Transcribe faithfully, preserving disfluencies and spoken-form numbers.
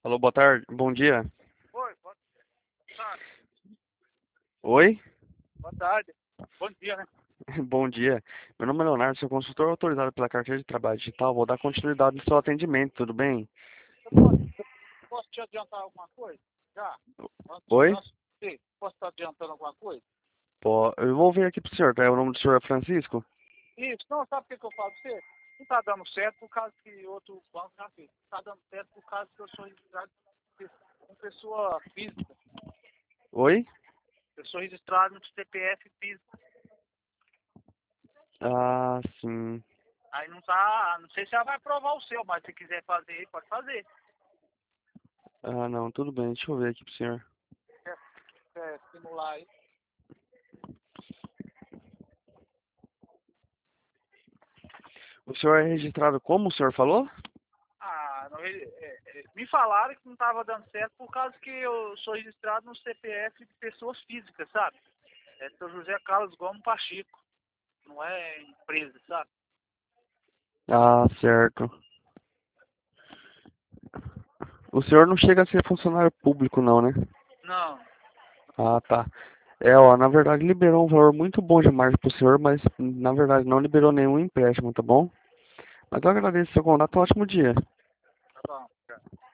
Alô, boa tarde. Bom dia. Oi, boa tarde. Oi? Boa tarde. Bom dia, né? Bom dia. Meu nome é Leonardo, sou consultor autorizado pela Carteira de Trabalho Digital. Vou dar continuidade no seu atendimento, tudo bem? Eu posso, posso te adiantar alguma coisa? Já? Antes, Oi? antes de você, posso estar adiantando alguma coisa? Pô, eu vou ver aqui pro senhor, tá? O nome do senhor é Francisco? Isso, não, sabe o que, que eu falo pra você? Não está dando certo por causa que outro banco já fez. Não está dando certo por causa que eu sou registrado com pessoa física. Oi? Eu sou registrado no C P F físico. Ah, sim. Aí não tá, não sei se ela vai aprovar o seu, mas se quiser fazer, pode fazer. Ah, não, tudo bem. Deixa eu ver aqui pro senhor. Quer, quer simular aí? O senhor é registrado como o senhor falou? Ah, não, ele- é, é, me falaram que não estava dando certo por causa que eu sou registrado no C P F de pessoas físicas, sabe? É seu José Carlos Gomes Pacheco, não é empresa, sabe? Ah, certo. O senhor não chega a ser funcionário público, não, né? Não, Ah, tá. É, ó, na verdade liberou um valor muito bom de margem pro senhor, mas na verdade não liberou nenhum empréstimo, tá bom? Mas eu agradeço o seu contato, um ótimo dia. tá bom.